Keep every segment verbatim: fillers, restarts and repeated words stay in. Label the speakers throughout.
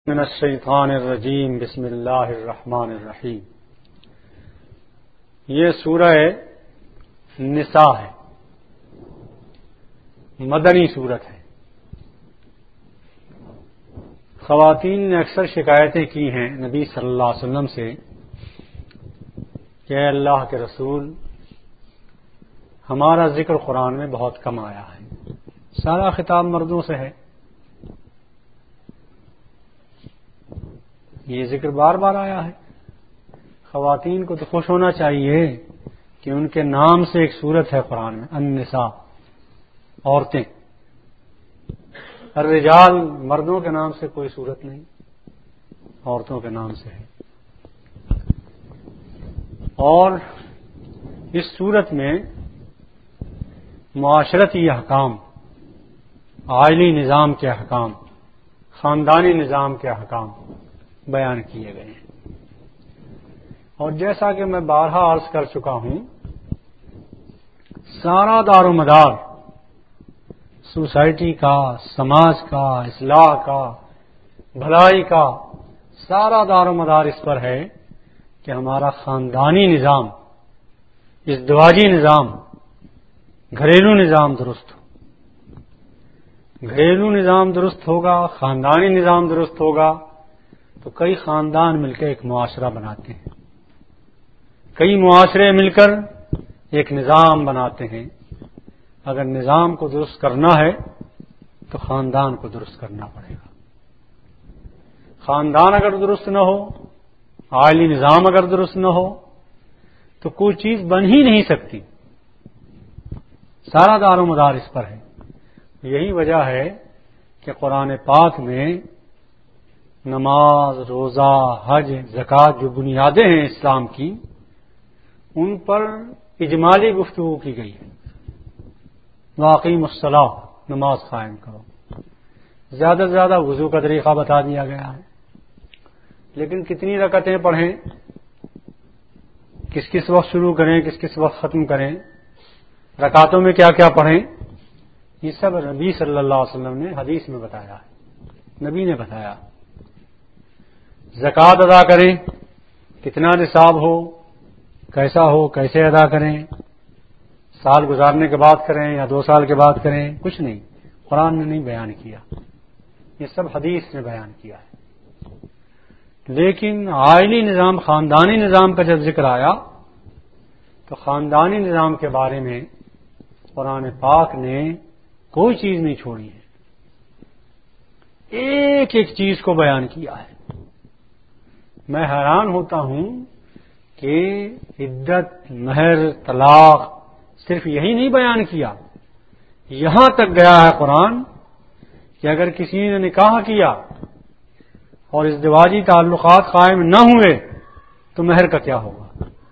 Speaker 1: من الشیطان الرجیم بسم اللہ الرحمن الرحیم. یہ سورہ نساء ہے، مدنی سورت ہے. خواتین نے اکثر شکایتیں کی ہیں نبی صلی اللہ علیہ وسلم سے کہ اے اللہ کے رسول، ہمارا ذکر قرآن میں بہت کم آیا ہے، سارا خطاب مردوں سے ہے. یہ ذکر بار بار آیا ہے. خواتین کو تو خوش ہونا چاہیے کہ ان کے نام سے ایک سورت ہے قرآن میں، النساء، عورتیں. الرجال، مردوں کے نام سے کوئی سورت نہیں، عورتوں کے نام سے ہے. اور اس سورت میں معاشرتی احکام، عائلی نظام کے احکام، خاندانی نظام کے احکام بیان کیے گئے ہیں. اور جیسا کہ میں بارہا عرض کر چکا ہوں، سارا دار و مدار سوسائٹی کا، سماج کا، اصلاح کا، بھلائی کا، سارا دار و مدار اس پر ہے کہ ہمارا خاندانی نظام، ازدواجی نظام، گھریلو نظام درست ہو. گھریلو نظام درست ہوگا، خاندانی نظام درست ہوگا تو کئی خاندان مل کے ایک معاشرہ بناتے ہیں، کئی معاشرے مل کر ایک نظام بناتے ہیں. اگر نظام کو درست کرنا ہے تو خاندان کو درست کرنا پڑے گا. خاندان اگر درست نہ ہو، عائلی نظام اگر درست نہ ہو تو کوئی چیز بن ہی نہیں سکتی. سارا دار و مدار اس پر ہے. یہی وجہ ہے کہ قرآن پاک میں نماز، روزہ، حج، زکوٰۃ جو بنیادیں ہیں اسلام کی، ان پر اجمالی گفتگو کی گئی ہے. واقعیم الصلاۃ، نماز قائم کرو. زیادہ سے زیادہ وضو کا طریقہ بتا دیا گیا ہے. لیکن کتنی رکعتیں پڑھیں، کس کس وقت شروع کریں، کس کس وقت ختم کریں، رکعتوں میں کیا کیا پڑھیں، یہ سب نبی صلی اللہ علیہ وسلم نے حدیث میں بتایا ہے. نبی نے بتایا. زکوٰۃ ادا کریں، کتنا نصاب ہو، کیسا ہو، کیسے ادا کریں، سال گزارنے کے بعد کریں یا دو سال کے بعد کریں، کچھ نہیں، قرآن نے نہیں بیان کیا، یہ سب حدیث نے بیان کیا ہے. لیکن عائلی نظام، خاندانی نظام کا جب ذکر آیا تو خاندانی نظام کے بارے میں قرآن پاک نے کوئی چیز نہیں چھوڑی ہے، ایک ایک چیز کو بیان کیا ہے. میں حیران ہوتا ہوں کہ عدت، مہر، طلاق، صرف یہی نہیں بیان کیا، یہاں تک گیا ہے قرآن کہ اگر کسی نے نکاح کیا اور ازدواجی تعلقات قائم نہ ہوئے تو مہر کا کیا ہوگا.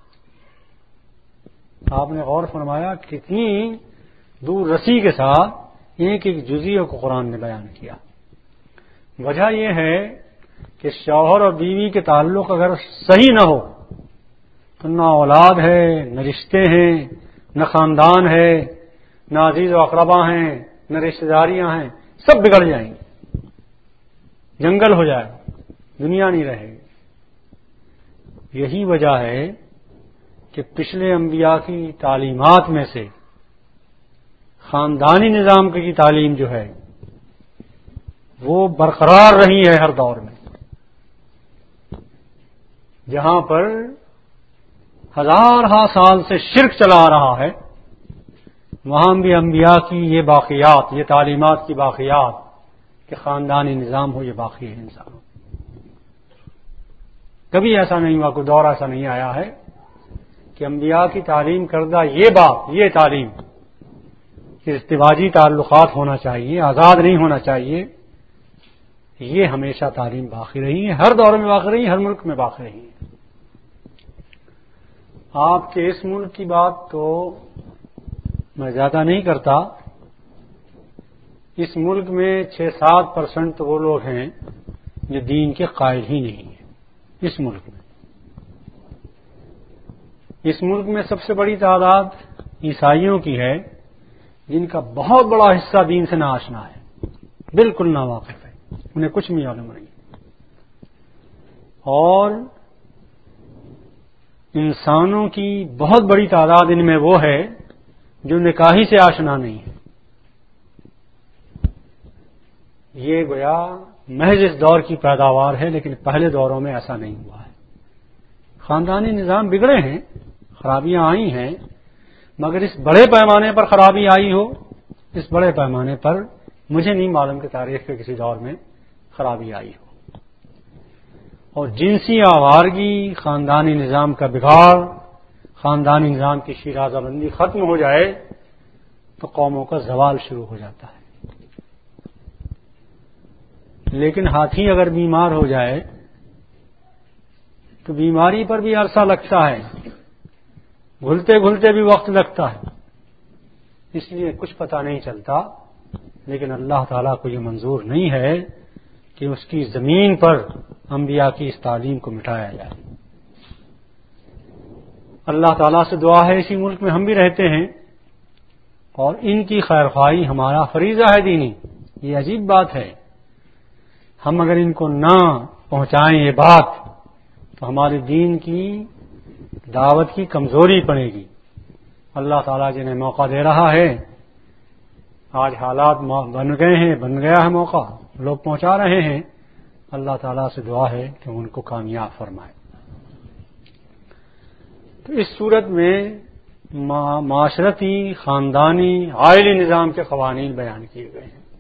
Speaker 1: آپ نے غور فرمایا کتنی دور رسی کے ساتھ ایک ایک جزیے کو قرآن نے بیان کیا. وجہ یہ ہے کہ شوہر اور بیوی کے تعلق اگر صحیح نہ ہو تو نہ اولاد ہے، نہ رشتے ہیں، نہ خاندان ہے، نہ عزیز و اقربا ہیں، نہ رشتہ داریاں ہیں، سب بگڑ جائیں گے، جنگل ہو جائے، دنیا نہیں رہے گی. یہی وجہ ہے کہ پچھلے انبیاء کی تعلیمات میں سے خاندانی نظام کی تعلیم جو ہے وہ برقرار رہی ہے ہر دور میں. جہاں پر ہزارہ سال سے شرک چلا آ رہا ہے، وہاں بھی انبیاء کی یہ باقیات، یہ تعلیمات کی باقیات کہ خاندانی نظام ہو، یہ باقی ہے انسانوں. کبھی ایسا نہیں ہوا، کوئی دور ایسا نہیں آیا ہے کہ انبیاء کی تعلیم کردہ یہ بات، یہ تعلیم کہ ازدواجی تعلقات ہونا چاہیے، آزاد نہیں ہونا چاہیے، یہ ہمیشہ تعلیم باقی رہی ہے، ہر دور میں باقی رہی ہے، ہر ملک میں باقی رہی ہے. آپ کے اس ملک کی بات تو میں زیادہ نہیں کرتا. اس ملک میں چھ سات پرسنٹ وہ لوگ ہیں جو دین کے قائل ہی نہیں ہیں. اس ملک میں اس ملک میں سب سے بڑی تعداد عیسائیوں کی ہے، جن کا بہت بڑا حصہ دین سے ناآشنا ہے، بالکل ناواقف ہے، انہیں کچھ بھی معلوم نہیں. اور انسانوں کی بہت بڑی تعداد ان میں وہ ہے جو نکاحی سے آشنا نہیں ہے۔ یہ گویا محض اس دور کی پیداوار ہے، لیکن پہلے دوروں میں ایسا نہیں ہوا ہے۔ خاندانی نظام بگڑے ہیں، خرابیاں آئی ہیں، مگر اس بڑے پیمانے پر خرابی آئی ہو، اس بڑے پیمانے پر مجھے نہیں معلوم کہ تاریخ کے کسی دور میں خرابی آئی ہو۔ اور جنسی آوارگی، خاندانی نظام کا بگاڑ، خاندانی نظام کی شیرازہ بندی ختم ہو جائے تو قوموں کا زوال شروع ہو جاتا ہے۔ لیکن ہاتھی اگر بیمار ہو جائے تو بیماری پر بھی عرصہ لگتا ہے، گھلتے گھلتے بھی وقت لگتا ہے، اس لیے کچھ پتہ نہیں چلتا۔ لیکن اللہ تعالیٰ کو یہ منظور نہیں ہے کہ اس کی زمین پر انبیاء کی اس تعلیم کو مٹایا جائے۔ اللہ تعالیٰ سے دعا ہے اسی ملک میں ہم بھی رہتے ہیں اور ان کی خیر خواہی ہمارا فریضہ ہے دینی۔ یہ عجیب بات ہے، ہم اگر ان کو نہ پہنچائیں یہ بات تو ہمارے دین کی دعوت کی کمزوری پڑے گی۔ اللہ تعالیٰ جنہیں موقع دے رہا ہے، آج حالات بن گئے ہیں، بن گیا ہے موقع، لوگ پہنچا رہے ہیں، اللہ تعالیٰ سے دعا ہے کہ ان کو کامیاب فرمائے۔ تو اس صورت میں معاشرتی، خاندانی، عائلی نظام کے قوانین بیان کیے گئے ہیں۔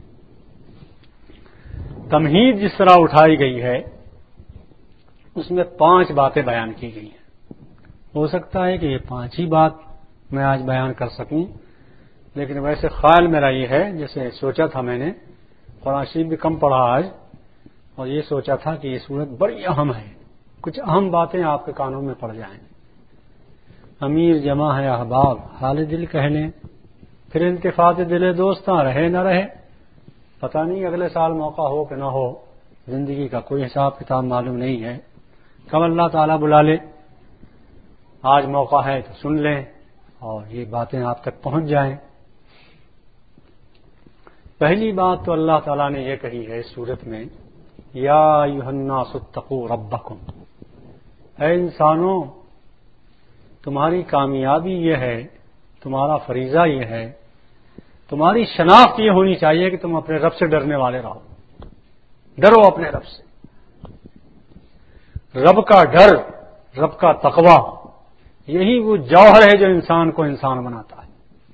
Speaker 1: تمہید جس طرح اٹھائی گئی ہے اس میں پانچ باتیں بیان کی گئی ہیں۔ ہو سکتا ہے کہ یہ پانچ ہی بات میں آج بیان کر سکوں، لیکن ویسے خیال میرا یہ ہے، جیسے سوچا تھا میں نے، قرآن شریف بھی کم پڑھا آج، اور یہ سوچا تھا کہ یہ صورت بڑی اہم ہے، کچھ اہم باتیں آپ کے کانوں میں پڑ جائیں۔ امیر جمع ہے احباب، حال دل کہہ لیں، پھر التفات دل دوستاں رہے نہ رہے، پتہ نہیں اگلے سال موقع ہو کہ نہ ہو، زندگی کا کوئی حساب کتاب معلوم نہیں ہے، کب اللہ تعالیٰ بلا لے۔ آج موقع ہے تو سن لیں اور یہ باتیں آپ تک پہنچ جائیں۔ پہلی بات تو اللہ تعالیٰ نے یہ کہی ہے اس صورت میں، یا ایھا الناس اتقوا ربکم، اے انسانوں تمہاری کامیابی یہ ہے، تمہارا فریضہ یہ ہے، تمہاری شناخت یہ ہونی چاہیے کہ تم اپنے رب سے ڈرنے والے رہو، ڈرو اپنے رب سے۔ رب کا ڈر، رب کا تقوی، یہی وہ جوہر ہے جو انسان کو انسان بناتا ہے۔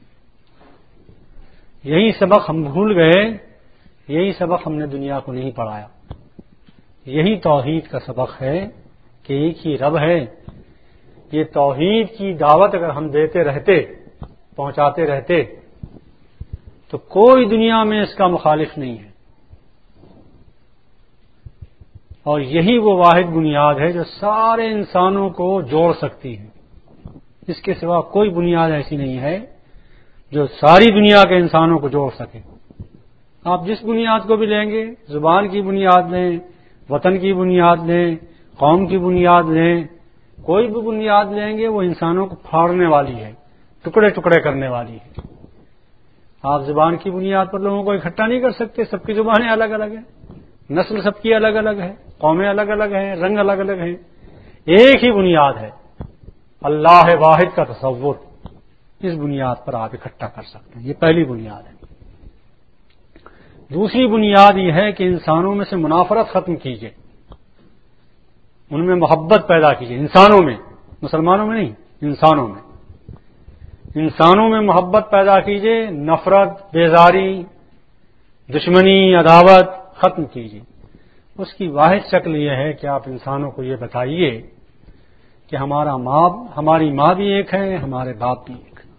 Speaker 1: یہی سبق ہم بھول گئے، یہی سبق ہم نے دنیا کو نہیں پڑھایا۔ یہی توحید کا سبق ہے کہ ایک ہی رب ہے۔ یہ توحید کی دعوت اگر ہم دیتے رہتے، پہنچاتے رہتے، تو کوئی دنیا میں اس کا مخالف نہیں ہے، اور یہی وہ واحد بنیاد ہے جو سارے انسانوں کو جوڑ سکتی ہے۔ اس کے سوا کوئی بنیاد ایسی نہیں ہے جو ساری دنیا کے انسانوں کو جوڑ سکے۔ آپ جس بنیاد کو بھی لیں گے، زبان کی بنیاد لیں، وطن کی بنیاد لیں، قوم کی بنیاد لیں، کوئی بھی بنیاد لیں گے وہ انسانوں کو پھاڑنے والی ہے، ٹکڑے ٹکڑے کرنے والی ہے۔ آپ زبان کی بنیاد پر لوگوں کو اکٹھا نہیں کر سکتے، سب کی زبانیں الگ الگ ہیں، نسل سب کی الگ الگ ہے، قومیں الگ الگ ہیں، رنگ الگ الگ ہیں، ایک ہی بنیاد ہے، اللہ واحد کا تصور۔ اس بنیاد پر آپ اکٹھا کر سکتے ہیں، یہ پہلی بنیاد ہے۔ دوسری بنیاد یہ ہے کہ انسانوں میں سے منافرت ختم کیجیے، ان میں محبت پیدا کیجیے، انسانوں میں، مسلمانوں میں نہیں، انسانوں میں انسانوں میں محبت پیدا کیجیے، نفرت، بیزاری، دشمنی، عداوت ختم کیجیے۔ اس کی واحد شکل یہ ہے کہ آپ انسانوں کو یہ بتائیے کہ ہمارا ماں، ہماری ماں بھی ایک ہے، ہمارے باپ بھی ایک ہے،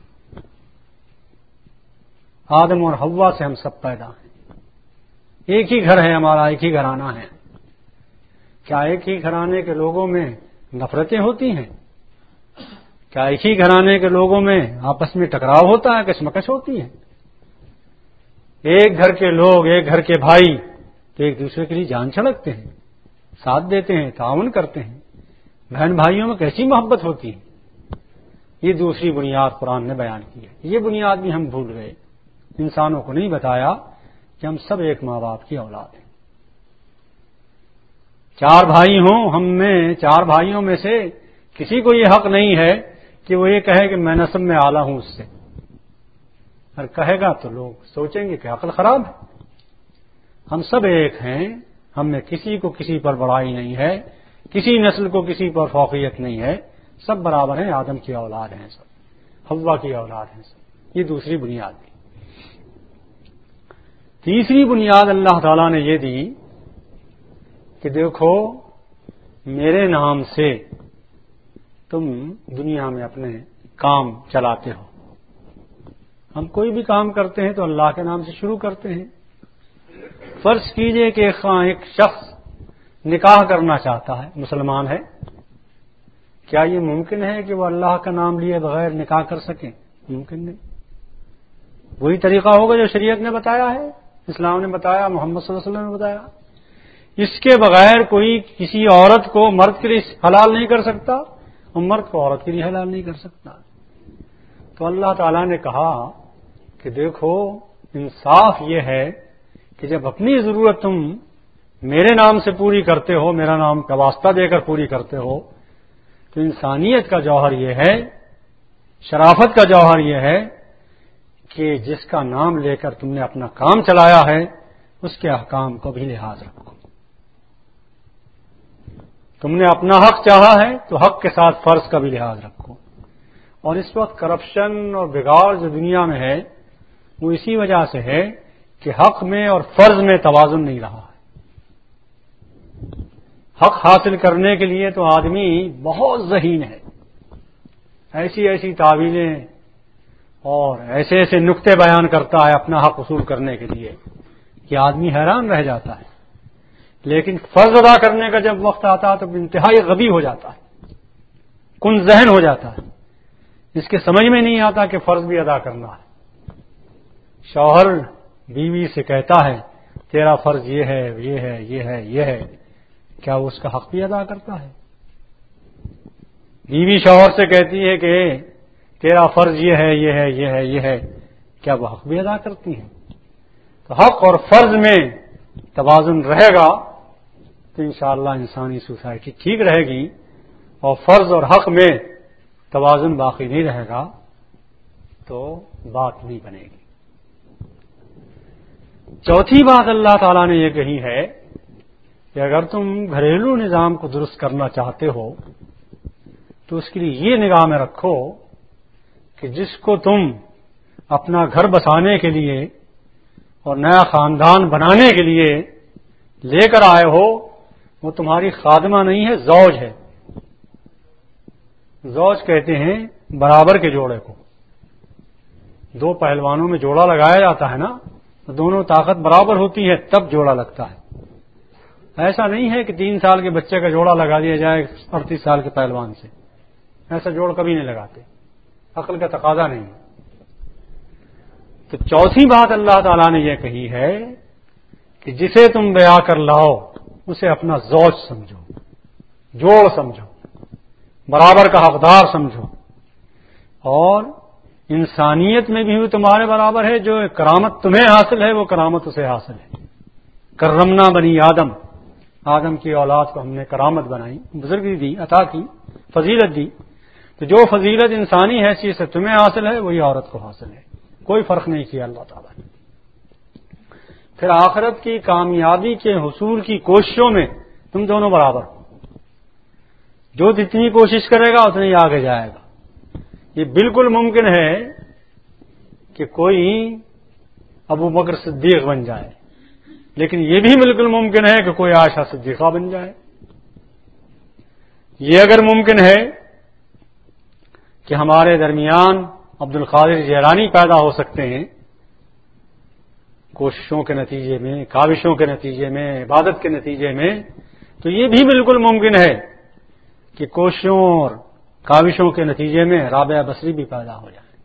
Speaker 1: آدم اور حوا سے ہم سب پیدا ہیں، ایک ہی گھر ہے ہمارا، ایک ہی گھرانہ ہے۔ کیا ایک ہی گھرانے کے لوگوں میں نفرتیں ہوتی ہیں؟ کیا ایک ہی گھرانے کے لوگوں میں آپس میں ٹکراؤ ہوتا ہے، کشمکش ہوتی ہے؟ ایک گھر کے لوگ، ایک گھر کے بھائی تو ایک دوسرے کے لیے جان چھڑکتے ہیں، ساتھ دیتے ہیں، تعاون کرتے ہیں، بہن بھائیوں میں کیسی محبت ہوتی ہے۔ یہ دوسری بنیاد قرآن نے بیان کی ہے۔ یہ بنیاد بھی ہم بھول گئے، انسانوں کو نہیں بتایا کہ ہم سب ایک ماں باپ کی اولاد ہیں۔ چار بھائی ہوں، ہم میں چار بھائیوں میں سے کسی کو یہ حق نہیں ہے کہ وہ یہ کہے کہ میں نسب میں اعلیٰ ہوں اس سے، اور کہے گا تو لوگ سوچیں گے کہ عقل خراب ہے۔ ہم سب ایک ہیں، ہم میں کسی کو کسی پر بڑائی نہیں ہے، کسی نسل کو کسی پر فوقیت نہیں ہے، سب برابر ہیں، آدم کی اولاد ہیں، سب حوا کی اولاد ہیں سب۔ یہ دوسری بنیاد دی۔ تیسری بنیاد اللہ تعالیٰ نے یہ دی کہ دیکھو میرے نام سے تم دنیا میں اپنے کام چلاتے ہو۔ ہم کوئی بھی کام کرتے ہیں تو اللہ کے نام سے شروع کرتے ہیں۔ فرض کیجئے کہ ایک شخص نکاح کرنا چاہتا ہے، مسلمان ہے، کیا یہ ممکن ہے کہ وہ اللہ کا نام لیے بغیر نکاح کر سکیں؟ ممکن نہیں۔ وہی طریقہ ہوگا جو شریعت نے بتایا ہے، اسلام نے بتایا، محمد صلی اللہ علیہ وسلم نے بتایا۔ اس کے بغیر کوئی کسی عورت کو مرد کے لیے حلال نہیں کر سکتا اور مرد کو عورت کے لیے حلال نہیں کر سکتا۔ تو اللہ تعالیٰ نے کہا کہ دیکھو انصاف یہ ہے کہ جب اپنی ضرورت تم میرے نام سے پوری کرتے ہو، میرا نام کا واسطہ دے کر پوری کرتے ہو، تو انسانیت کا جوہر یہ ہے، شرافت کا جوہر یہ ہے کہ جس کا نام لے کر تم نے اپنا کام چلایا ہے اس کے احکام کو بھی لحاظ رکھو۔ تم نے اپنا حق چاہا ہے تو حق کے ساتھ فرض کا بھی لحاظ رکھو۔ اور اس وقت کرپشن اور بگاڑ جو دنیا میں ہے وہ اسی وجہ سے ہے کہ حق میں اور فرض میں توازن نہیں رہا ہے۔ حق حاصل کرنے کے لیے تو آدمی بہت ذہین ہے، ایسی ایسی تعویلیں اور ایسے ایسے نکتے بیان کرتا ہے اپنا حق وصول کرنے کے لیے کہ آدمی حیران رہ جاتا ہے، لیکن فرض ادا کرنے کا جب وقت آتا ہے تو انتہائی غبی ہو جاتا ہے، کن ذہن ہو جاتا ہے، اس کے سمجھ میں نہیں آتا کہ فرض بھی ادا کرنا ہے۔ شوہر بیوی سے کہتا ہے تیرا فرض یہ ہے یہ ہے یہ ہے یہ ہے، کیا وہ اس کا حق بھی ادا کرتا ہے؟ بیوی شوہر سے کہتی ہے کہ تیرا فرض یہ ہے یہ ہے یہ ہے یہ ہے، کیا وہ حق بھی ادا کرتی ہیں؟ تو حق اور فرض میں توازن رہے گا تو انشاءاللہ انسانی سوسائٹی ٹھیک رہے گی، اور فرض اور حق میں توازن باقی نہیں رہے گا تو بات نہیں بنے گی۔ چوتھی بات اللہ تعالیٰ نے یہ کہی ہے کہ اگر تم گھریلو نظام کو درست کرنا چاہتے ہو تو اس کے لیے یہ نگاہ میں رکھو کہ جس کو تم اپنا گھر بسانے کے لیے اور نیا خاندان بنانے کے لیے لے کر آئے ہو وہ تمہاری خادمہ نہیں ہے، زوج ہے۔ زوج کہتے ہیں برابر کے جوڑے کو۔ دو پہلوانوں میں جوڑا لگایا جاتا ہے نا، تو دونوں طاقت برابر ہوتی ہے تب جوڑا لگتا ہے۔ ایسا نہیں ہے کہ تین سال کے بچے کا جوڑا لگا دیا جائے اڑتیس سال کے پہلوان سے، ایسا جوڑ کبھی نہیں لگاتے، عقل کا تقاضا نہیں۔ تو چوتھی بات اللہ تعالیٰ نے یہ کہی ہے کہ جسے تم بیاہ کر لاؤ اسے اپنا زوج سمجھو، جوڑ سمجھو، برابر کا حقدار سمجھو، اور انسانیت میں بھی تمہارے برابر ہے۔ جو کرامت تمہیں حاصل ہے وہ کرامت اسے حاصل ہے۔ کرمنا بنی آدم، آدم کی اولاد کو ہم نے کرامت بنائی، بزرگی دی، عطا کی، فضیلت دی۔ تو جو فضیلت انسانی حیثیت سے تمہیں حاصل ہے وہی عورت کو حاصل ہے، کوئی فرق نہیں کیا اللہ تعالیٰ نے۔ پھر آخرت کی کامیابی کے حصول کی کوششوں میں تم دونوں برابر ہو، جو جتنی کوشش کرے گا اتنی آگے جائے گا۔ یہ بالکل ممکن ہے کہ کوئی ابو بکر صدیق بن جائے، لیکن یہ بھی بالکل ممکن ہے کہ کوئی عائشہ صدیقہ بن جائے۔ یہ اگر ممکن ہے کہ ہمارے درمیان عبد القادر جیلانی پیدا ہو سکتے ہیں کوششوں کے نتیجے میں، کاوشوں کے نتیجے میں، عبادت کے نتیجے میں، تو یہ بھی بالکل ممکن ہے کہ کوششوں اور کاوشوں کے نتیجے میں رابعہ بصری بھی پیدا ہو جائے۔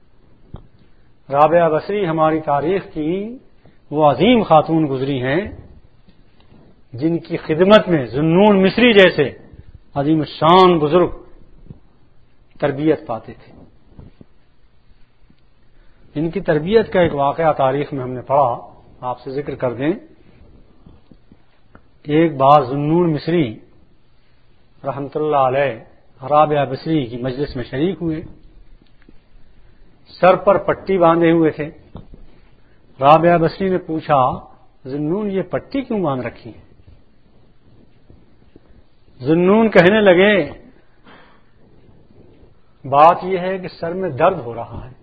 Speaker 1: رابعہ بصری ہماری تاریخ کی وہ عظیم خاتون گزری ہیں جن کی خدمت میں ذوالنون مصری جیسے عظیم الشان بزرگ تربیت پاتے تھے۔ ان کی تربیت کا ایک واقعہ تاریخ میں ہم نے پڑھا، آپ سے ذکر کر دیں۔ ایک بار ذوالنون مصری رحمت اللہ علیہ رابعہ بصری کی مجلس میں شریک ہوئے، سر پر پٹی باندھے ہوئے تھے۔ رابعہ بصری نے پوچھا، ذوالنون یہ پٹی کیوں باندھ رکھی ہے؟ ذوالنون کہنے لگے، بات یہ ہے کہ سر میں درد ہو رہا ہے۔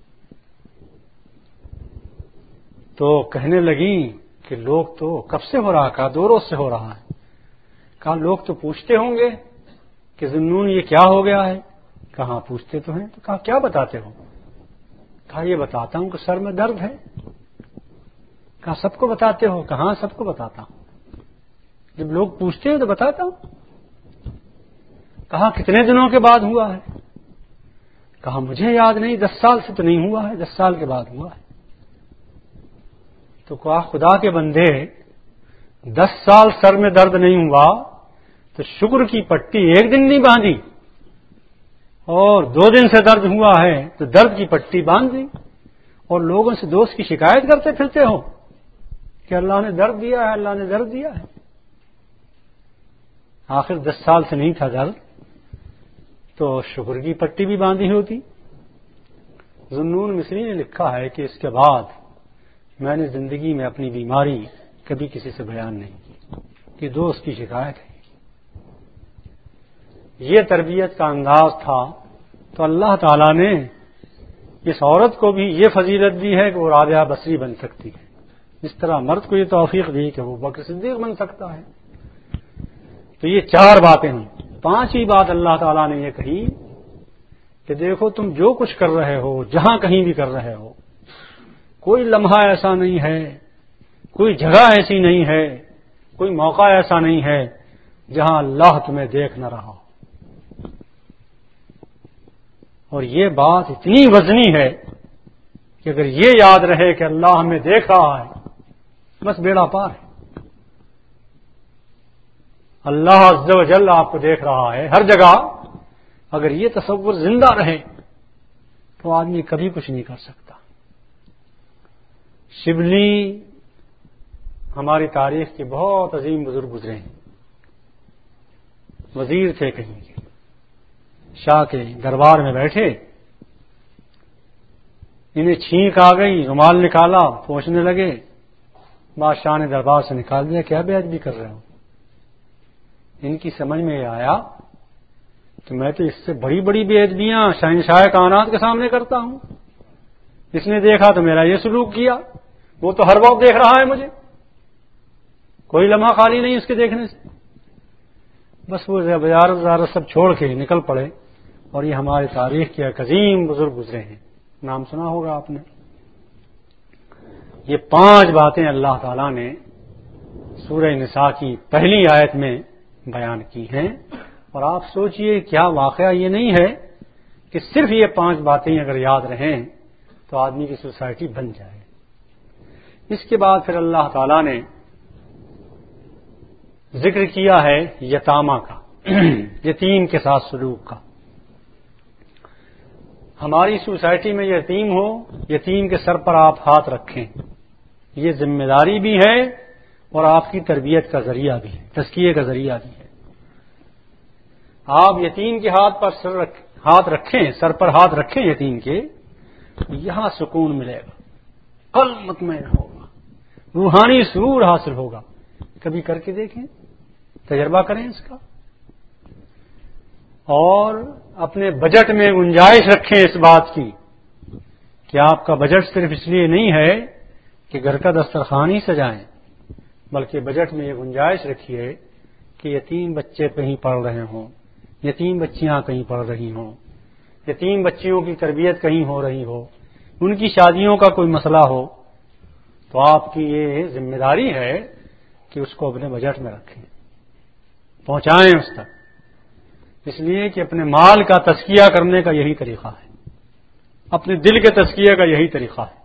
Speaker 1: تو کہنے لگی کہ لوگ تو کب سے ہو رہا ہے؟ کہا دو روز سے ہو رہا ہے۔ کہا لوگ تو پوچھتے ہوں گے کہ ذوالنون یہ کیا ہو گیا ہے؟ کہاں پوچھتے تو ہیں۔ تو کہا کیا بتاتے ہو؟ کہا یہ بتاتا ہوں کہ سر میں درد ہے۔ کہا سب کو بتاتے ہو؟ کہاں سب کو بتاتا ہوں، جب لوگ پوچھتے ہیں تو بتاتا ہوں۔ کہا کتنے دنوں کے بعد ہوا ہے؟ کہا مجھے یاد نہیں، دس سال سے تو نہیں ہوا ہے، دس سال کے بعد ہوا ہے۔ تو کہا خدا کے بندے، دس سال سر میں درد نہیں ہوا تو شکر کی پٹی ایک دن نہیں باندھی، اور دو دن سے درد ہوا ہے تو درد کی پٹی باندھ دی، اور لوگوں سے دوست کی شکایت کرتے پھرتے ہو کہ اللہ نے درد دیا ہے، اللہ نے درد دیا ہے۔ آخر دس سال سے نہیں تھا درد تو شکر کی پٹی بھی باندھی ہوتی۔ ذوالنون مصری نے لکھا ہے کہ اس کے بعد میں نے زندگی میں اپنی بیماری کبھی کسی سے بیان نہیں کی کہ دوست کی شکایت ہے۔ یہ تربیت کا انداز تھا، تو اللہ تعالی نے اس عورت کو بھی یہ فضیلت دی ہے کہ وہ رابعہ بصری بن سکتی ہے، جس طرح مرد کو یہ توفیق دی کہ وہ بکر صدیق بن سکتا ہے۔ تو یہ چار باتیں ہیں۔ پانچویں بات اللہ تعالیٰ نے یہ کہی کہ دیکھو تم جو کچھ کر رہے ہو، جہاں کہیں بھی کر رہے ہو، کوئی لمحہ ایسا نہیں ہے، کوئی جگہ ایسی نہیں ہے، کوئی موقع ایسا نہیں ہے جہاں اللہ تمہیں دیکھ نہ رہا ہو۔ اور یہ بات اتنی وزنی ہے کہ اگر یہ یاد رہے کہ اللہ ہمیں دیکھ رہا ہے، بس بیڑا پار ہے۔ اللہ عز و جل آپ کو دیکھ رہا ہے ہر جگہ، اگر یہ تصور زندہ رہے تو آدمی کبھی کچھ نہیں کر سکتا۔ شبلی ہماری تاریخ کے بہت عظیم بزرگ گزرے ہیں، وزیر تھے کہیں کے، شاہ کے دربار میں بیٹھے، انہیں چھینک آ گئی، رومال نکالا، پوچھنے لگے، بادشاہ نے دربار سے نکال دیا، کیا بے ادبی کر رہے ہو؟ ان کی سمجھ میں یہ آیا کہ میں تو اس سے بڑی بڑی بے ادبیاں شہنشاہ کائنات کے سامنے کرتا ہوں، اس نے دیکھا تو میرا یہ سلوک کیا، وہ تو ہر وقت دیکھ رہا ہے مجھے، کوئی لمحہ خالی نہیں اس کے دیکھنے سے۔ بس وہ بازار وزارت سب چھوڑ کے نکل پڑے، اور یہ ہماری تاریخ کے ایک عظیم بزرگ گزرے ہیں، نام سنا ہوگا آپ نے۔ یہ پانچ باتیں اللہ تعالی نے سورہ نساء کی پہلی آیت میں بیان کی ہیں، اور آپ سوچئے کیا واقعہ یہ نہیں ہے کہ صرف یہ پانچ باتیں اگر یاد رہیں تو آدمی کی سوسائٹی بن جائے۔ اس کے بعد پھر اللہ تعالی نے ذکر کیا ہے یتامہ کا، یتیم کے ساتھ سلوک کا۔ ہماری سوسائٹی میں یتیم ہو، یتیم کے سر پر آپ ہاتھ رکھیں، یہ ذمہ داری بھی ہے اور آپ کی تربیت کا ذریعہ بھی ہے، تزکیے کا ذریعہ بھی ہے۔ آپ یتیم کے ہاتھ پر سر رکھ ہاتھ رکھیں، سر پر ہاتھ رکھیں یتیم کے، یہاں سکون ملے گا، قلب مطمئن ہوگا، روحانی سرور حاصل ہوگا۔ کبھی کر کے دیکھیں، تجربہ کریں اس کا، اور اپنے بجٹ میں گنجائش رکھیں اس بات کی کہ آپ کا بجٹ صرف اس لیے نہیں ہے کہ گھر کا دسترخوان ہی سجائیں، بلکہ بجٹ میں یہ گنجائش رکھیے کہ یتیم بچے کہیں پڑھ رہے ہوں، یتیم بچیاں کہیں پڑھ رہی ہوں، یتیم بچیوں کی تربیت کہیں ہو رہی ہو، ان کی شادیوں کا کوئی مسئلہ ہو، تو آپ کی یہ ذمہ داری ہے کہ اس کو اپنے بجٹ میں رکھیں، پہنچائیں اس تک، اس لیے کہ اپنے مال کا تزکیہ کرنے کا یہی طریقہ ہے، اپنے دل کے تزکیے کا یہی طریقہ ہے۔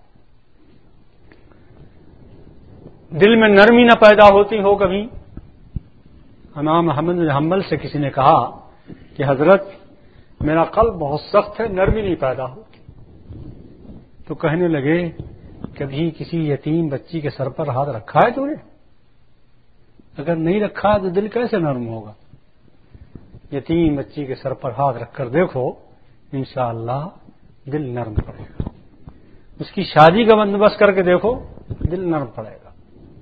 Speaker 1: دل میں نرمی نہ پیدا ہوتی ہو کبھی۔ امام احمد بن حنبل سے کسی نے کہا کہ حضرت میرا قلب بہت سخت ہے، نرمی نہیں پیدا ہوتی، تو کہنے لگے کبھی کسی یتیم بچی کے سر پر ہاتھ رکھا ہے تو نے؟ اگر نہیں رکھا تو دل کیسے نرم ہوگا؟ یتیم بچی کے سر پر ہاتھ رکھ کر دیکھو، انشاءاللہ دل نرم پڑے گا۔ اس کی شادی کا بندوبست کر کے دیکھو، دل نرم پڑے گا۔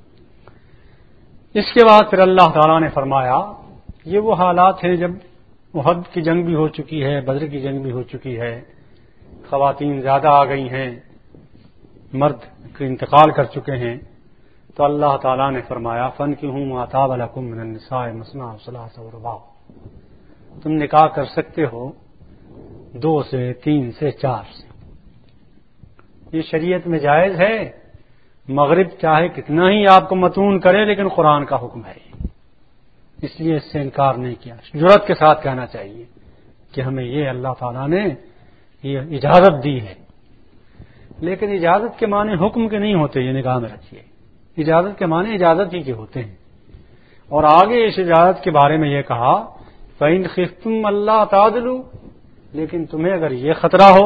Speaker 1: اس کے بعد پھر اللہ تعالیٰ نے فرمایا یہ وہ حالات ہیں جب احد کی جنگ بھی ہو چکی ہے، بدر کی جنگ بھی ہو چکی ہے، خواتین زیادہ آ گئی ہیں، مرد کے انتقال کر چکے ہیں، تو اللہ تعالیٰ نے فرمایا فَانْكِحُوا مَا طَابَ لَكُم مِّنَ النِّسَاءِ مَثْنَىٰ وَثُلَاثَ وَرُبَاعَ، تم نکاح کر سکتے ہو دو سے، تین سے، چار سے۔ یہ شریعت میں جائز ہے۔ مغرب چاہے کتنا ہی آپ کو متون کرے، لیکن قرآن کا حکم ہے، اس لیے اس سے انکار نہیں کیا۔ جرأت کے ساتھ کہنا چاہیے کہ ہمیں یہ اللہ تعالیٰ نے یہ اجازت دی ہے، لیکن اجازت کے معنی حکم کے نہیں ہوتے، یہ نگاہ میں رکھیے۔ اجازت کے معنی اجازت ہی کے ہوتے ہیں۔ اور آگے اس اجازت کے بارے میں یہ کہا فَإِنْ خِفْتُمْ أَلَّا تَعْدِلُوا، لیکن تمہیں اگر یہ خطرہ ہو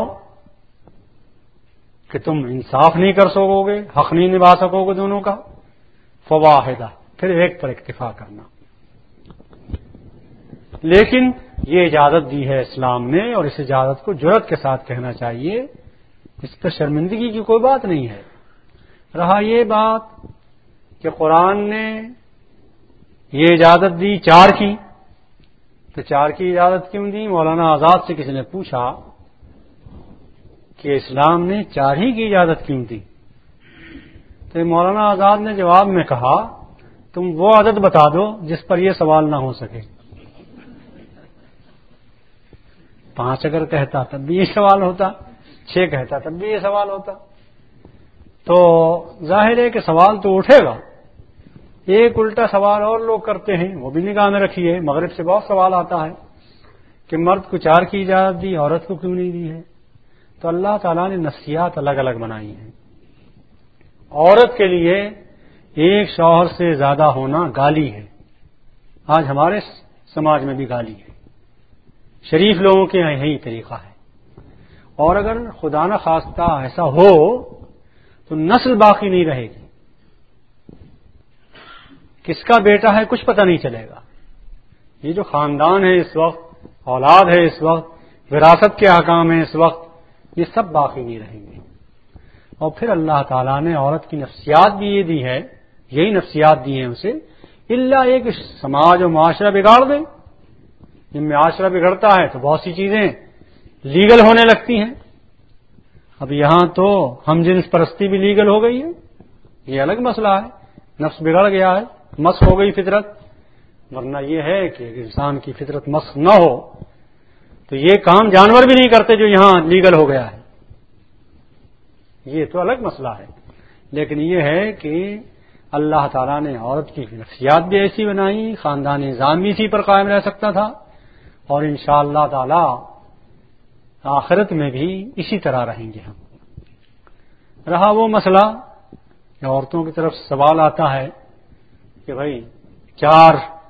Speaker 1: کہ تم انصاف نہیں کر سکو گے، حق نہیں نبھا سکو گے دونوں کا، فواحدہ، پھر ایک پر اکتفا کرنا۔ لیکن یہ اجازت دی ہے اسلام نے، اور اس اجازت کو جرأت کے ساتھ کہنا چاہیے، اس پر شرمندگی کی کوئی بات نہیں ہے۔ رہا یہ بات کہ قرآن نے یہ اجازت دی چار کی، تو چار کی اجازت کیوں دی؟ مولانا آزاد سے کسی نے پوچھا کہ اسلام نے چار ہی کی اجازت کیوں دی؟ تو مولانا آزاد نے جواب میں کہا تم وہ عدد بتا دو جس پر یہ سوال نہ ہو سکے۔ پانچ اگر کہتا تب بھی یہ سوال ہوتا، چھ کہتا تب بھی یہ سوال ہوتا، تو ظاہر ہے کہ سوال تو اٹھے گا۔ ایک الٹا سوال اور لوگ کرتے ہیں، وہ بھی نگاہ میں رکھیے۔ مغرب سے بہت سوال آتا ہے کہ مرد کو چار کی اجازت دی، عورت کو کیوں نہیں دی ہے؟ تو اللہ تعالیٰ نے نفسیات الگ الگ بنائی ہیں۔ عورت کے لیے ایک شوہر سے زیادہ ہونا گالی ہے، آج ہمارے سماج میں بھی گالی ہے، شریف لوگوں کے یہاں یہی طریقہ ہے۔ اور اگر خدا نہ خواستہ ایسا ہو تو نسل باقی نہیں رہے گی، کس کا بیٹا ہے کچھ پتہ نہیں چلے گا۔ یہ جو خاندان ہے اس وقت، اولاد ہے اس وقت، وراثت کے احکام ہیں اس وقت، یہ سب باقی نہیں رہیں گے۔ اور پھر اللہ تعالیٰ نے عورت کی نفسیات بھی یہ دی ہے، یہی نفسیات دی ہیں اسے، اللہ یہ کہ سماج و معاشرہ بگاڑ دے۔ جب معاشرہ بگڑتا ہے تو بہت سی چیزیں لیگل ہونے لگتی ہیں۔ اب یہاں تو ہم جنس پرستی بھی لیگل ہو گئی ہے، یہ الگ مسئلہ ہے، نفس بگڑ گیا ہے، مسخ ہو گئی فطرت۔ ورنہ یہ ہے کہ انسان کی فطرت مسخ نہ ہو تو یہ کام جانور بھی نہیں کرتے جو یہاں لیگل ہو گیا ہے، یہ تو الگ مسئلہ ہے۔ لیکن یہ ہے کہ اللہ تعالیٰ نے عورت کی نفسیات بھی ایسی بنائی، خاندان نظام بھی اسی پر قائم رہ سکتا تھا، اور انشاءاللہ تعالی آخرت میں بھی اسی طرح رہیں گے ہم۔ رہا وہ مسئلہ کہ عورتوں کی طرف سوال آتا ہے کہ بھائی چار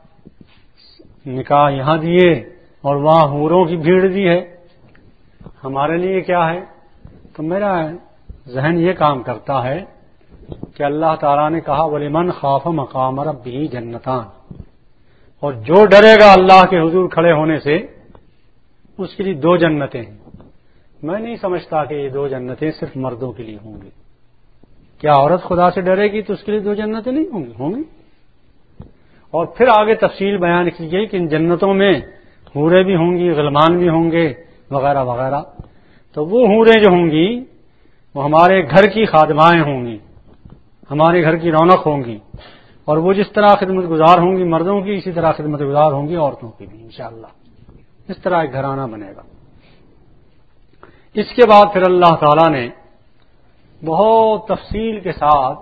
Speaker 1: نکاح یہاں دیے اور وہاں حوروں کی بھیڑ دی ہے، ہمارے لیے کیا ہے؟ تو میرا ذہن یہ کام کرتا ہے کہ اللہ تعالیٰ نے کہا وَلِمَنْ خَافَ مَقَامَ رَبِّهِ جَنَّتَانِ، اور جو ڈرے گا اللہ کے حضور کھڑے ہونے سے اس کے لیے دو جنتیں ہیں۔ میں نہیں سمجھتا کہ یہ دو جنتیں صرف مردوں کے لیے ہوں گی۔ کیا عورت خدا سے ڈرے گی تو اس کے لیے دو جنتیں نہیں ہوں گی؟ ہوں گی۔ اور پھر آگے تفصیل بیان کی گئی کہ ان جنتوں میں حوریں بھی ہوں گی، غلمان بھی ہوں گے، وغیرہ وغیرہ۔ تو وہ حوریں جو ہوں گی وہ ہمارے گھر کی خادمائیں ہوں گی، ہمارے گھر کی رونق ہوں گی، اور وہ جس طرح خدمت گزار ہوں گی مردوں کی، اسی طرح خدمت گزار ہوں گی عورتوں کی بھی انشاءاللہ۔ اس طرح ایک گھرانہ بنے گا۔ اس کے بعد پھر اللہ تعالیٰ نے بہت تفصیل کے ساتھ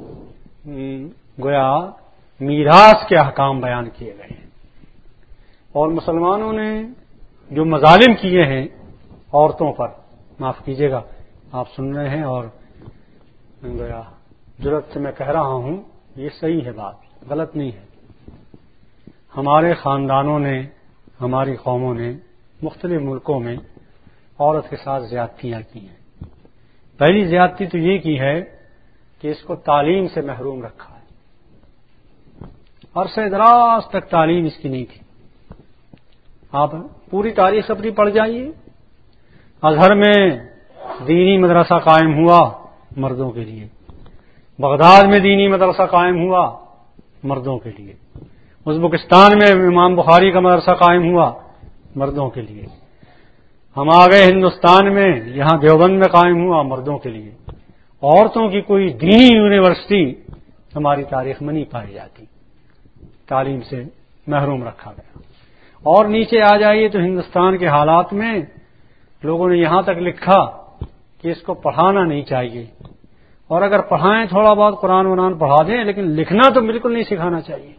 Speaker 1: گویا میراث کے احکام بیان کیے گئے ہیں، اور مسلمانوں نے جو مظالم کیے ہیں عورتوں پر، معاف کیجیے گا آپ سن رہے ہیں اور گویا جرأت سے میں کہہ رہا ہوں، یہ صحیح ہے، بات غلط نہیں ہے۔ ہمارے خاندانوں نے، ہماری قوموں نے مختلف ملکوں میں عورت کے ساتھ زیادتیاں کی ہیں۔ پہلی زیادتی تو یہ کی ہے کہ اس کو تعلیم سے محروم رکھا ہے۔ عرصہ دراز تک تعلیم اس کی نہیں تھی. آپ پوری تاریخ اپنی پڑھ جائیے. ازہر میں دینی مدرسہ قائم ہوا مردوں کے لیے، بغداد میں دینی مدرسہ قائم ہوا مردوں کے لیے، ازبکستان میں امام بخاری کا مدرسہ قائم ہوا مردوں کے لیے. ہم آ گئے ہندوستان میں، یہاں دیوبند میں قائم ہوا مردوں کے لیے. عورتوں کی کوئی دینی یونیورسٹی ہماری تاریخ میں نہیں پائی جاتی، تعلیم سے محروم رکھا گیا. اور نیچے آ جائیے تو ہندوستان کے حالات میں لوگوں نے یہاں تک لکھا کہ اس کو پڑھانا نہیں چاہیے، اور اگر پڑھائیں تھوڑا بہت قرآن وران پڑھا دیں، لیکن لکھنا تو بالکل نہیں سکھانا چاہیے.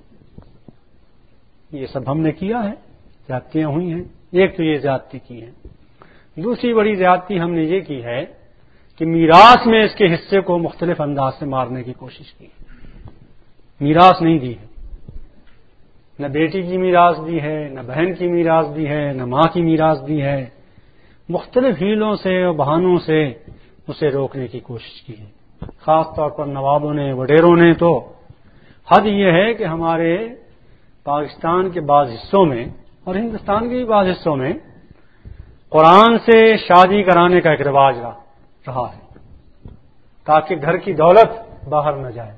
Speaker 1: یہ سب ہم نے کیا ہے، زیادتیاں ہوئی ہیں. ایک تو یہ زیادتی کی ہے. دوسری بڑی زیادتی ہم نے یہ کی ہے کہ میراث میں اس کے حصے کو مختلف انداز سے مارنے کی کوشش کی. میراث نہیں دی ہے، نہ بیٹی کی میراث دی ہے، نہ بہن کی میراث دی ہے، نہ ماں کی میراث دی ہے. مختلف ہیلوں سے اور بہانوں سے اسے روکنے کی کوشش کی ہے. خاص طور پر نوابوں نے، وڈیروں نے. تو حد یہ ہے کہ ہمارے پاکستان کے بعض حصوں میں اور ہندوستان کے بھی بعض حصوں میں قرآن سے شادی کرانے کا ایک رواج رہا ہے تاکہ گھر کی دولت باہر نہ جائے.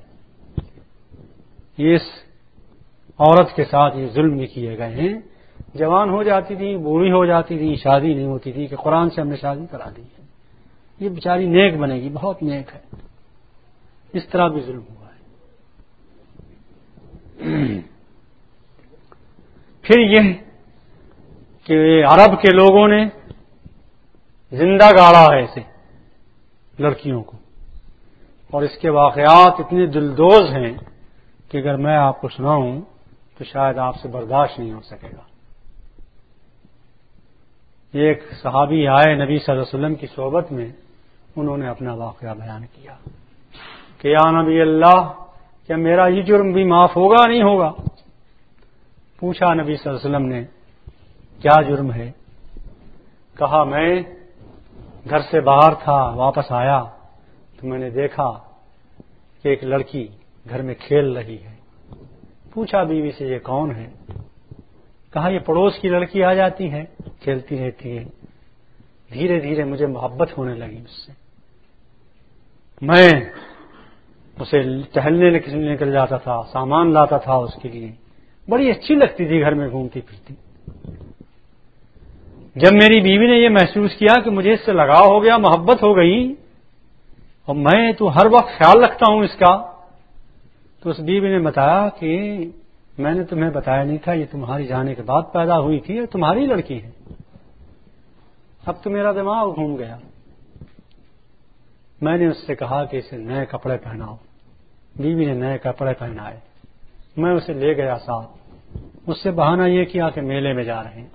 Speaker 1: یہ اس عورت کے ساتھ یہ ظلم بھی کیے گئے ہیں. جوان ہو جاتی تھی، بوڑھی ہو جاتی تھی، شادی نہیں ہوتی تھی کہ قرآن سے ہم نے شادی کرا دی ہے، یہ بیچاری نیک بنے گی، بہت نیک ہے. اس طرح بھی ظلم ہوا ہے. پھر یہ کہ عرب کے لوگوں نے زندہ گاڑا ہے اسے، لڑکیوں کو، اور اس کے واقعات اتنے دلدوز ہیں کہ اگر میں آپ کو سناؤں تو شاید آپ سے برداشت نہیں ہو سکے گا. ایک صحابی آئے نبی صلی اللہ علیہ وسلم کی صحبت میں، انہوں نے اپنا واقعہ بیان کیا کہ یا نبی اللہ، کیا میرا یہ جرم بھی معاف ہوگا نہیں ہوگا؟ پوچھا نبی صلی اللہ علیہ وسلم نے کیا جرم ہے؟ کہا میں گھر سے باہر تھا، واپس آیا تو میں نے دیکھا کہ ایک لڑکی گھر میں کھیل رہی ہے. پوچھا بیوی سے یہ کون ہے؟ کہا یہ پڑوس کی لڑکی آ جاتی ہے، کھیلتی رہتی ہے. دھیرے دھیرے مجھے محبت ہونے لگی اس سے. میں اسے ٹہلنے نکل جاتا تھا، سامان لاتا تھا اس کے لیے، بڑی اچھی لگتی تھی گھر میں گھومتی پھرتی. جب میری بیوی نے یہ محسوس کیا کہ مجھے اس سے لگاؤ ہو گیا، محبت ہو گئی، اور میں تو ہر وقت خیال رکھتا ہوں اس کا، تو اس بیوی نے بتایا کہ میں نے تمہیں بتایا نہیں تھا، یہ تمہاری جانے کے بعد پیدا ہوئی تھی، اور تمہاری لڑکی ہے. اب تو میرا دماغ گھوم گیا. میں نے اس سے کہا کہ اسے نئے کپڑے پہناؤ. بیوی نے نئے کپڑے پہنائے. میں اسے لے گیا ساتھ. اس سے بہانہ یہ کیا کہ میلے میں جا رہے ہیں.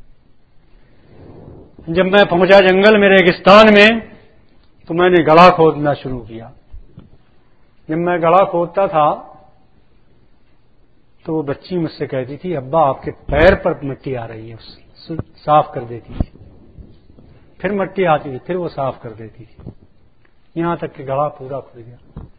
Speaker 1: جب میں پہنچا جنگل میں ریگستان میں تو میں نے گڑھا کھودنا شروع کیا. جب میں گڑھا کھودتا تھا تو وہ بچی مجھ سے کہتی تھی ابا آپ کے پیر پر مٹی آ رہی ہے، اس سے صاف کر دیتی تھی. پھر مٹی آتی تھی، پھر وہ صاف کر دیتی تھی، یہاں تک کہ گڑھا پورا کھد گیا.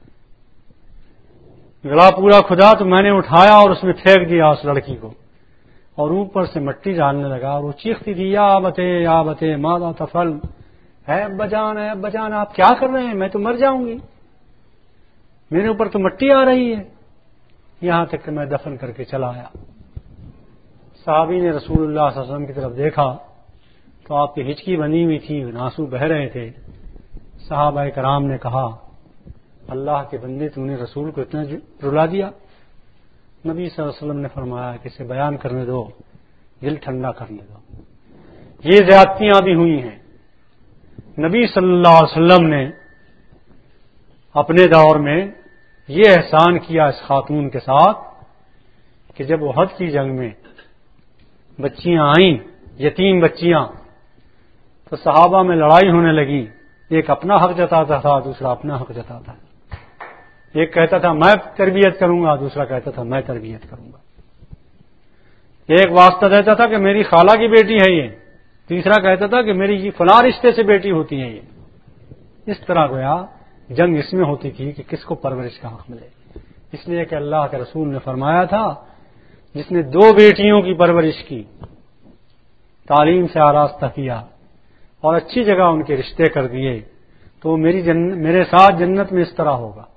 Speaker 1: گڑھا پورا کھدا تو میں نے اٹھایا اور اس میں پھینک دیا اس لڑکی کو، اور اوپر سے مٹی ڈالنے لگا، اور وہ چیختی تھی یا بتے یا بتے ماذا تفعل، ہے ابا جان، ہے ابا جان آپ کیا کر رہے ہیں، میں تو مر جاؤں گی، میرے اوپر تو مٹی آ رہی ہے. یہاں تک کہ میں دفن کر کے چلا آیا. صحابی نے رسول اللہ صلی اللہ علیہ وسلم کی طرف دیکھا تو آپ کی ہچکی بنی ہوئی تھی، آنسو بہ رہے تھے. صحابہ کرام نے کہا اللہ کے بندے تم نے رسول کو اتنا رلا دیا. نبی صلی اللہ علیہ وسلم نے فرمایا کہ اسے بیان کرنے دو، دل ٹھنڈا کرنے دو. یہ زیادتیاں بھی ہوئی ہیں. نبی صلی اللہ علیہ وسلم نے اپنے دور میں یہ احسان کیا اس خاتون کے ساتھ کہ جب احد کی جنگ میں بچیاں آئیں، یتیم بچیاں، تو صحابہ میں لڑائی ہونے لگی. ایک اپنا حق جتاتا تھا، دوسرا اپنا حق جتاتا تھا. ایک کہتا تھا میں تربیت کروں گا، دوسرا کہتا تھا میں تربیت کروں گا. ایک واسطہ دیتا تھا کہ میری خالہ کی بیٹی ہے یہ، تیسرا کہتا تھا کہ میری فلاں رشتے سے بیٹی ہوتی ہے یہ. اس طرح گویا جنگ اس میں ہوتی تھی کہ کس کو پرورش کا حق ملے. اس لیے کہ اللہ کے رسول نے فرمایا تھا جس نے دو بیٹیوں کی پرورش کی، تعلیم سے آراستہ کیا اور اچھی جگہ ان کے رشتے کر دیے تو میری جن... میرے ساتھ جنت میں اس طرح ہوگا۔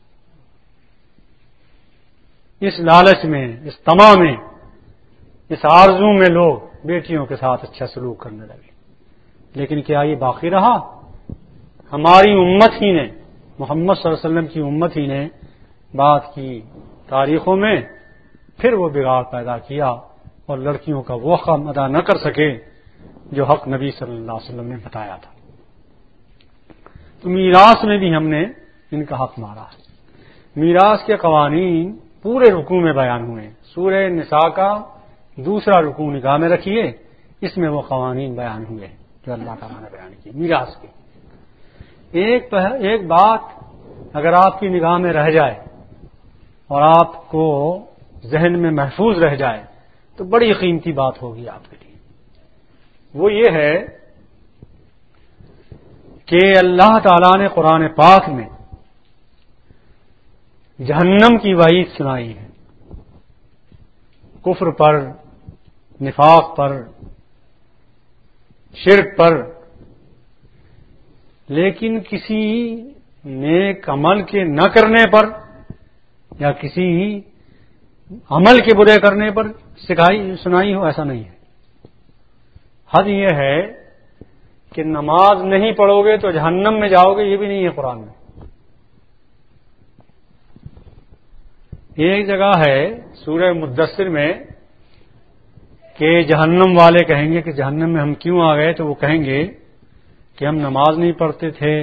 Speaker 1: اس لالچ میں، اس طمع میں، اس آرزو میں لوگ بیٹیوں کے ساتھ اچھا سلوک کرنے لگے، لیکن کیا یہ باقی رہا؟ ہماری امت ہی نے، محمد صلی اللہ علیہ وسلم کی امت ہی نے بات کی تاریخوں میں پھر وہ بگاڑ پیدا کیا اور لڑکیوں کا وہ حق ادا نہ کر سکے جو حق نبی صلی اللہ علیہ وسلم نے بتایا تھا۔ تو میراث میں بھی ہم نے ان کا حق مارا ہے۔ میراث کے قوانین پورے رکوع میں بیان ہوئے، سورہ نساء کا دوسرا رکوع نگاہ میں رکھیے، اس میں وہ قوانین بیان ہوئے جو اللہ تعالیٰ نے بیان کیے میراث کے۔ ایک ایک بات اگر آپ کی نگاہ میں رہ جائے اور آپ کو ذہن میں محفوظ رہ جائے تو بڑی قیمتی بات ہوگی آپ کے لیے، وہ یہ ہے کہ اللہ تعالیٰ نے قرآن پاک میں جہنم کی وعید سنائی ہے، کفر پر، نفاق پر، شرک پر، لیکن کسی نیک عمل کے نہ کرنے پر یا کسی عمل کے برے کرنے پر سکھائی سنائی ہو، ایسا نہیں ہے۔ حد یہ ہے کہ نماز نہیں پڑھو گے تو جہنم میں جاؤ گے، یہ بھی نہیں ہے قرآن میں۔ ایک جگہ ہے سورہ مدثر میں کہ جہنم والے کہیں گے کہ جہنم میں ہم کیوں آ گئے، تو وہ کہیں گے کہ ہم نماز نہیں پڑھتے تھے،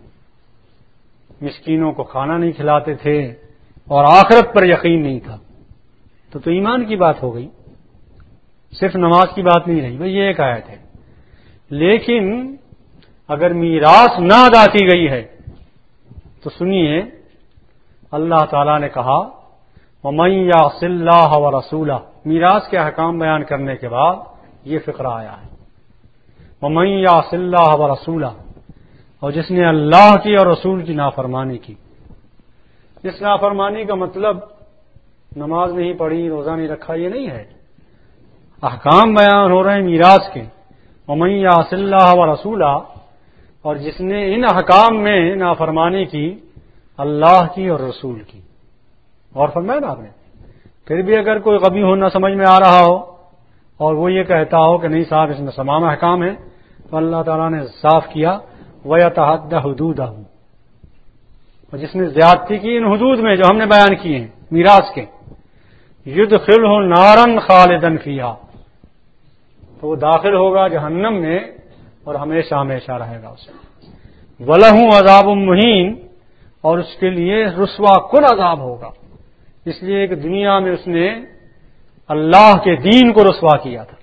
Speaker 1: مسکینوں کو کھانا نہیں کھلاتے تھے اور آخرت پر یقین نہیں تھا۔ تو تو ایمان کی بات ہو گئی، صرف نماز کی بات نہیں رہی، بھئی یہ ایک آیت ہے۔ لیکن اگر میراث نہ ادا کی گئی ہے تو سنیے، اللہ تعالیٰ نے کہا وَمَن يَعْصِ اللَّهَ وَرَسُولَهُ، میراث کے احکام بیان کرنے کے بعد یہ فقرہ آیا ہے، وَمَن يَعْصِ اللَّهَ وَرَسُولَهُ، اور جس نے اللہ کی اور رسول کی نافرمانی کی۔ اس نافرمانی کا مطلب نماز نہیں پڑھی، روزہ نہیں رکھا، یہ نہیں ہے، احکام بیان ہو رہے ہیں میراث کے، وَمَن يَعْصِ اللَّهَ وَرَسُولَهُ، اور جس نے ان احکام میں نافرمانی کی اللہ کی اور رسول کی۔ اور فرمایا نا آپ نے، پھر بھی اگر کوئی غبی ہونا سمجھ میں آ رہا ہو اور وہ یہ کہتا ہو کہ نہیں صاحب اس میں تمام احکام ہیں، تو اللہ تعالیٰ نے صاف کیا وَيَتَعَدَّ حُدُودَهُ، اور جس نے زیادتی کی ان حدود میں جو ہم نے بیان کیے ہیں میراث کے، يُدْخِلْهُ نَارًا خَالِدًا فِيهَا، تو وہ داخل ہوگا جہنم میں اور ہمیشہ ہمیشہ رہے گا اسے، وَلَهُ عَذَابٌ مُهِينٌ، اور اس کے لیے رسوا کن عذاب ہوگا، اس لیے کہ دنیا میں اس نے اللہ کے دین کو رسوا کیا تھا۔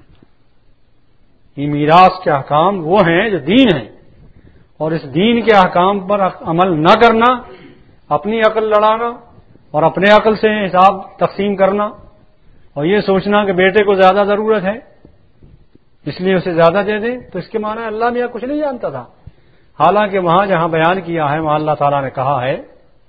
Speaker 1: یہ میراث کے احکام وہ ہیں جو دین ہیں، اور اس دین کے احکام پر عمل نہ کرنا، اپنی عقل لڑانا اور اپنے عقل سے حساب تقسیم کرنا اور یہ سوچنا کہ بیٹے کو زیادہ ضرورت ہے اس لیے اسے زیادہ دے دیں، تو اس کے معنی اللہ میاں کچھ نہیں جانتا تھا۔ حالانکہ وہاں جہاں بیان کیا ہے وہاں اللہ تعالیٰ نے کہا ہے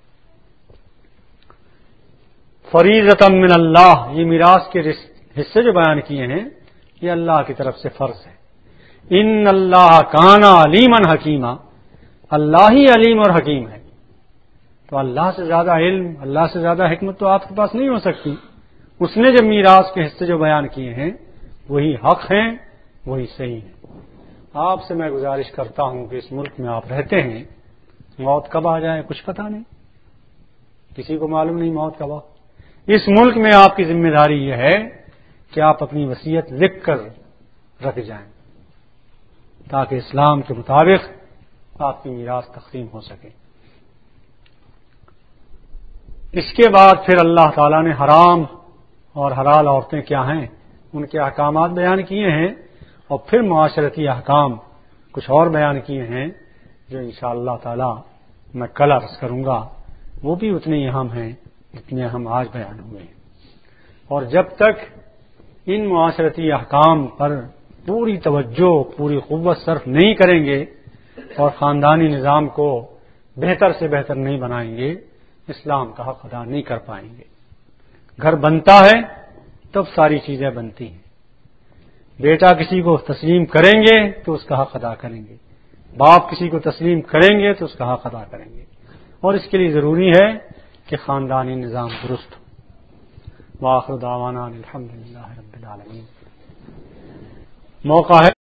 Speaker 1: فریضۃ من اللہ، یہ میراث کے حصے جو بیان کیے ہیں یہ اللہ کی طرف سے فرض ہے۔ ان اللہ کان علیما حکیما، اللہ ہی علیم اور حکیم ہے، تو اللہ سے زیادہ علم، اللہ سے زیادہ حکمت تو آپ کے پاس نہیں ہو سکتی۔ اس نے جب میراث کے حصے جو بیان کیے ہیں وہی حق ہیں، وہی صحیح ہیں۔ آپ سے میں گزارش کرتا ہوں کہ اس ملک میں آپ رہتے ہیں، موت کب آ جائے کچھ پتہ نہیں، کسی کو معلوم نہیں موت کب آ۔ اس ملک میں آپ کی ذمہ داری یہ ہے کہ آپ اپنی وصیت لکھ کر رکھ جائیں تاکہ اسلام کے مطابق آپ کی میراث تقسیم ہو سکے۔ اس کے بعد پھر اللہ تعالیٰ نے حرام اور حلال عورتیں کیا ہیں ان کے احکامات بیان کیے ہیں، اور پھر معاشرتی احکام کچھ اور بیان کیے ہیں جو انشاءاللہ تعالی میں کل عرض کروں گا، وہ بھی اتنے ہی اہم ہیں جتنے ہم آج بیان ہوئے ہیں۔ اور جب تک ان معاشرتی احکام پر پوری توجہ، پوری قوت صرف نہیں کریں گے اور خاندانی نظام کو بہتر سے بہتر نہیں بنائیں گے اسلام کا حق ادا نہیں کر پائیں گے۔ گھر بنتا ہے تب ساری چیزیں بنتی ہیں۔ بیٹا کسی کو تسلیم کریں گے تو اس کا حق ادا کریں گے، باپ کسی کو تسلیم کریں گے تو اس کا حق ادا کریں گے، اور اس کے لیے ضروری ہے کہ خاندانی نظام درست ہو۔ وآخر دعوانا الحمدللہ رب العالمین۔ موقع ہے